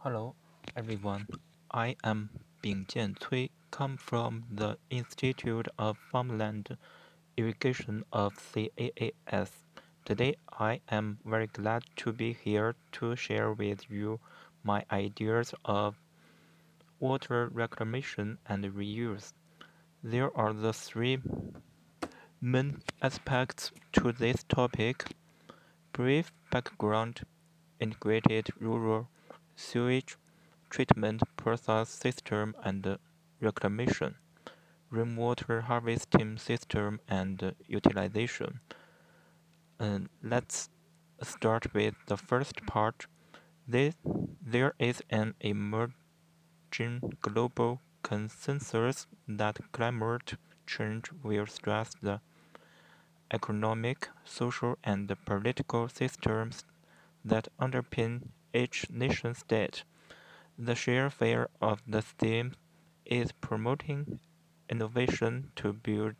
Hello, everyone. I am Bingjian Cui, come from the Institute of Farmland Irrigation of CAAS. Today, I am very glad to be here to share with you my ideas of water reclamation and reuse. There are the three main aspects to this topic: brief background, integrated rural sewage treatment process system and reclamation, rainwater harvesting system and utilization. Let's start with the first part. There is an emerging global consensus that climate change will stress the economic, social, and political systems that underpin each nation-state. The sheer fare of the theme is promoting innovation to build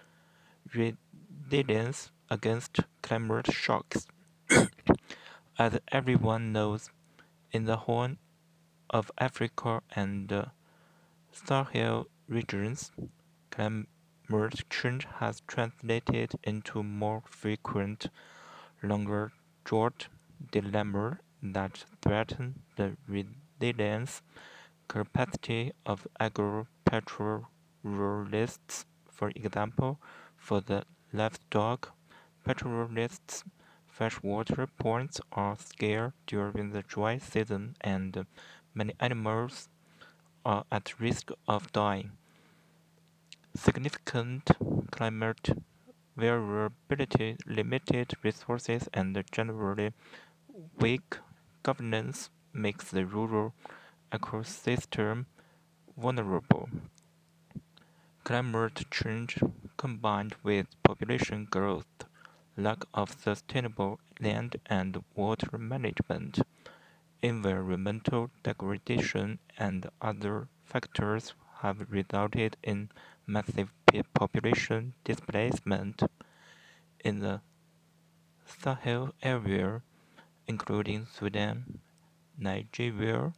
resilience against climate shocks. As everyone knows, in the Horn of Africa and Sahel regions, climate change has translated into more frequent, longer drought dilemmas that threaten the resilience capacity of agro-pastoralists. For example, for the livestock pastoralists, freshwater ponds are scarce during the dry season and many animals are at risk of dying. Significant climate variability, limited resources, and generally weak governance makes the rural ecosystem vulnerable. Climate change combined with population growth, lack of sustainable land and water management, environmental degradation, and other factors have resulted in massive population displacement in the Sahel area, including Sudan, Nigeria,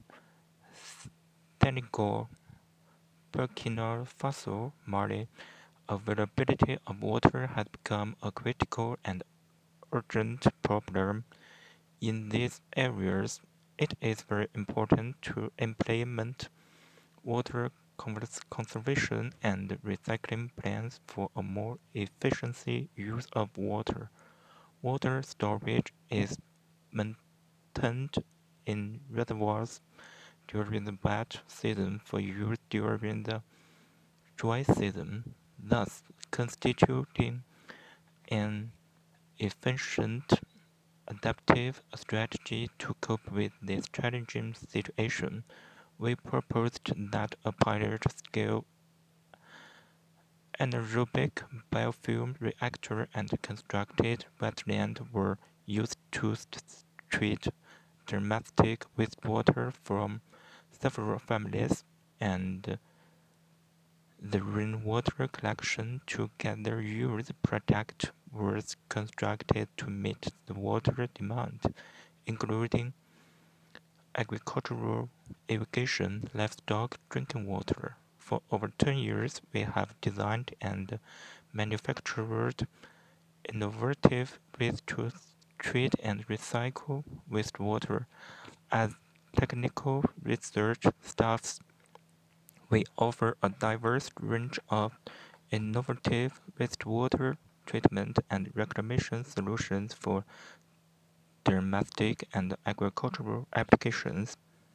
Senegal, Burkina Faso, Mali. Availability of water has become a critical and urgent problem in these areas. It is very important to implement water conservation and recycling plans for a more efficient use of water. Water storage is maintained in reservoirs during the wet season for use during the dry season, thus constituting an efficient adaptive strategy to cope with this challenging situation. We proposed that a pilot-scale anaerobic biofuel reactor and constructed wetland were used to treat domestic wastewater from several families, and the rainwater collection to gather use product was constructed to meet the water demand, including agricultural irrigation, livestock drinking water. For over 10 years, we have designed and manufactured innovative ways to treat and recycle wastewater. As technical research staffs, we offer a diverse range of innovative wastewater treatment and reclamation solutions for domestic and agricultural applications.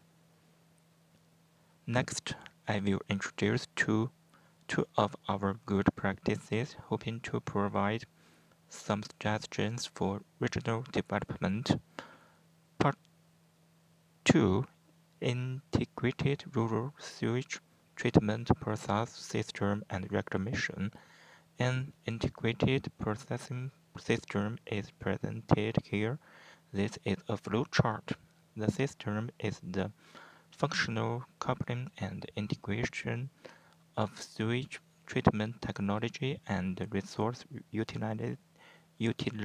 Next, I will introduce two of our good practices, hoping to provide some suggestions for regional development. Part 2: Integrated Rural Sewage Treatment Process System and Reclamation. An integrated processing system is presented here. This is a flow chart. The system is the functional coupling and integration of sewage treatment technology and resource utilization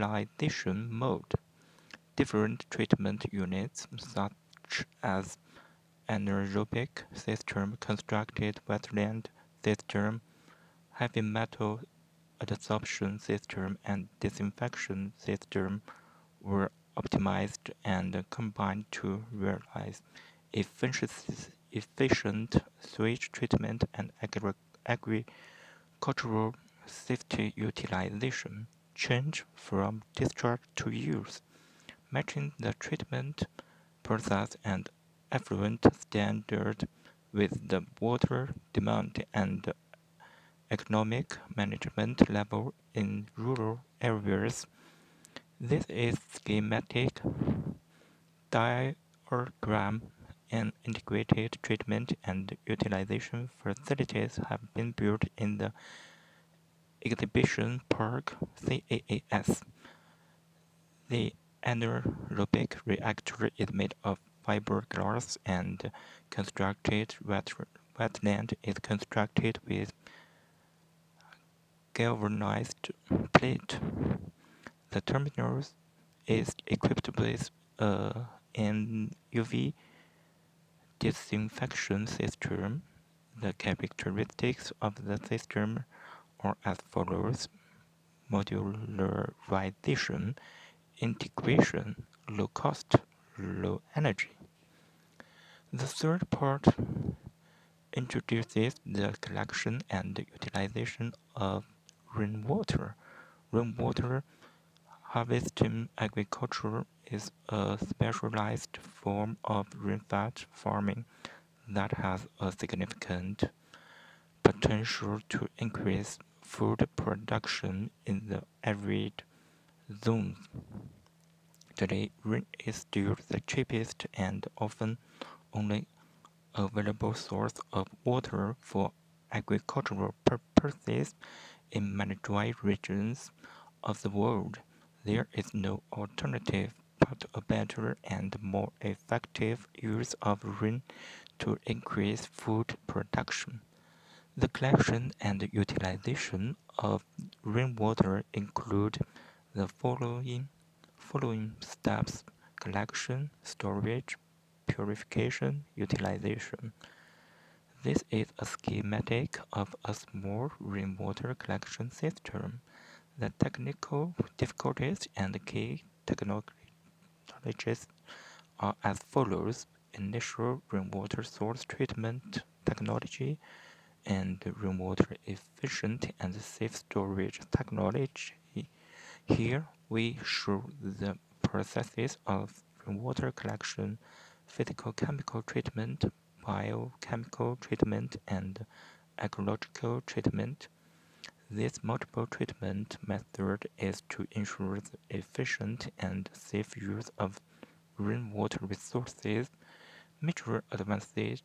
mode. Different treatment units, such as anaerobic system, constructed wetland system, heavy metal adsorption system, and disinfection system were optimized and combined to realize efficient sewage treatment and agricultural safety utilization. Change from discharge to use, matching the treatment process and effluent standard with the water demand and economic management level in rural areas. This is schematic diagram and integrated treatment and utilization facilities have been built in the exhibition park CAAS. The anaerobic reactor is made of fiberglass and constructed wetland is constructed with galvanized plate. The terminal is equipped with an UV disinfection system. The characteristics of the system are as follows: modularization, integration, low cost, low energy. The third part introduces the collection and utilization of rainwater. Rainwater harvesting agriculture is a specialized form of rainfed farming that has a significant potential to increase food production in the arid zones. Today, rain is still the cheapest and often only available source of water for agricultural purposes in many dry regions of the world. There is no alternative but a better and more effective use of rain to increase food production. The collection and utilization of rainwater include the following steps: collection, storage, purification, utilization. This is a schematic of a small rainwater collection system. The technical difficulties and key technologies are as follows: initial rainwater source treatment technology and rainwater efficient and safe storage technology. Here we show the processes of rainwater collection, physical-chemical treatment, biochemical treatment, and ecological treatment. This multiple treatment method is to ensure the efficient and safe use of rainwater resources. Major advantages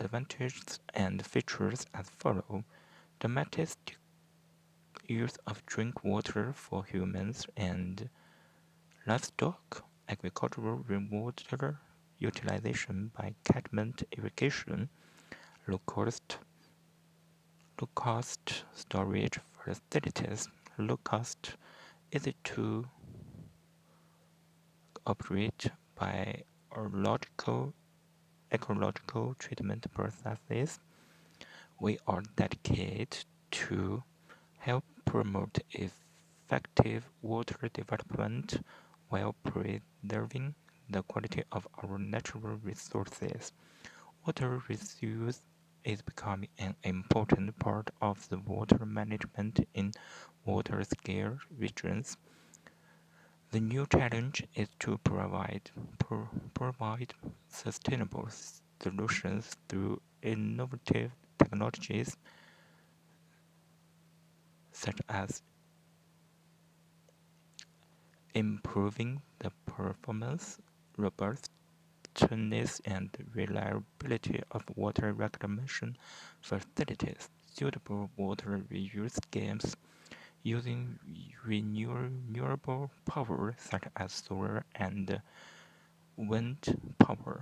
and features as follow: domestic use of drink water for humans and livestock, agricultural rainwater utilization by catchment irrigation, low-cost storage facilities, low-cost, easy to operate ecological treatment processes. We are dedicated to help promote effective water development while preserving the quality of our natural resources. Water reuse is becoming an important part of the water management in water-scarce regions. The new challenge is to provide sustainable solutions through innovative technologies such as improving the performance, robustness, and reliability of water reclamation facilities, suitable water reuse schemes using renewable power such as solar and wind power.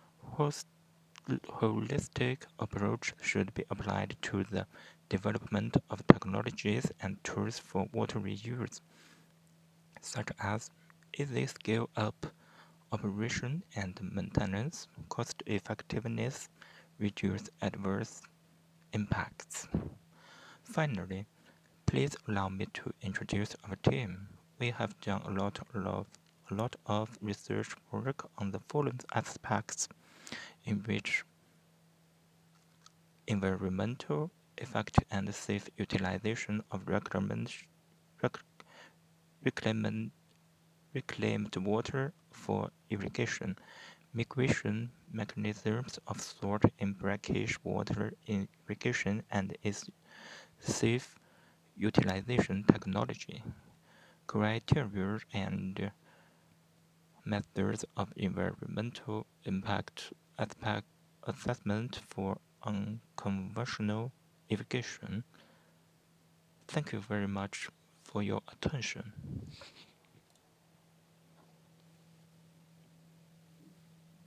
Holistic approach should be applied to the development of technologies and tools for water reuse, such as easy scale-up operation and maintenance, cost effectiveness, reduce adverse impacts. Finally, please allow me to introduce our team. We have done a lot of research work on the following aspects, in which environmental, effective and safe utilization of reclaimed water for irrigation, migration mechanisms of salt in brackish water irrigation, and its safe utilization technology, criteria and methods of environmental impact assessment for unconventional irrigation. Thank you very much for your attention.